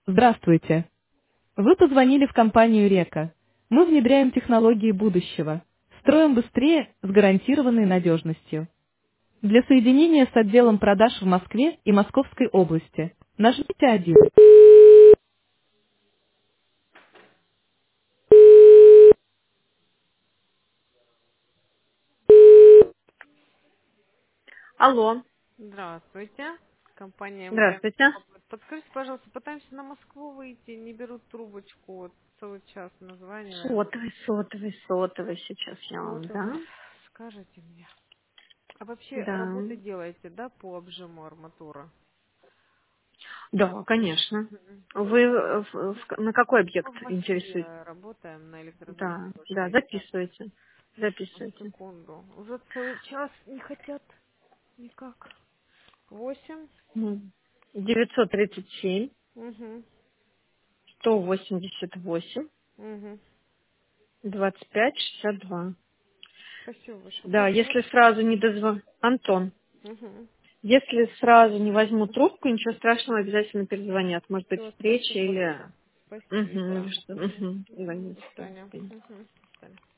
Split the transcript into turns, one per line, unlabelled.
Здравствуйте. Вы позвонили в компанию «Река». Мы внедряем технологии будущего. Строим быстрее с гарантированной надежностью. Для соединения с отделом продаж в Москве и Московской области нажмите 1. Алло,
Здравствуйте. Компания МТ.
здравствуйте.
Подскажите, пожалуйста, пытаемся на Москву выйти, не берут трубочку, вот целый час названиваем.
Сотовый, сейчас я вам
Сотовый.
дам.
Скажите мне. А вообще
Да,
работы делаете, да, по обжиму арматуры?
да, конечно.
Мгм.
Вы на какой
Мы
объект
в
интересуетесь?
Москве работаем на
Да, да,
60.
записывайте.
Одну
Записывайте.
секунду. Уже целый час не хотят никак. 8.
937
Угу.
188
Угу.
25 62.
Спасибо большое.
Да,
Как вас?
если сразу не дозвон... Антон.
Угу.
Если сразу не возьму трубку, ничего страшного, обязательно перезвонят. Может быть,
Все,
встреча
спасибо
или...
большое.
Угу, или
Спасибо.
что.
Мгм.
Угу.
Мгм. До
Звоните.
свидания. Мгм. До свидания.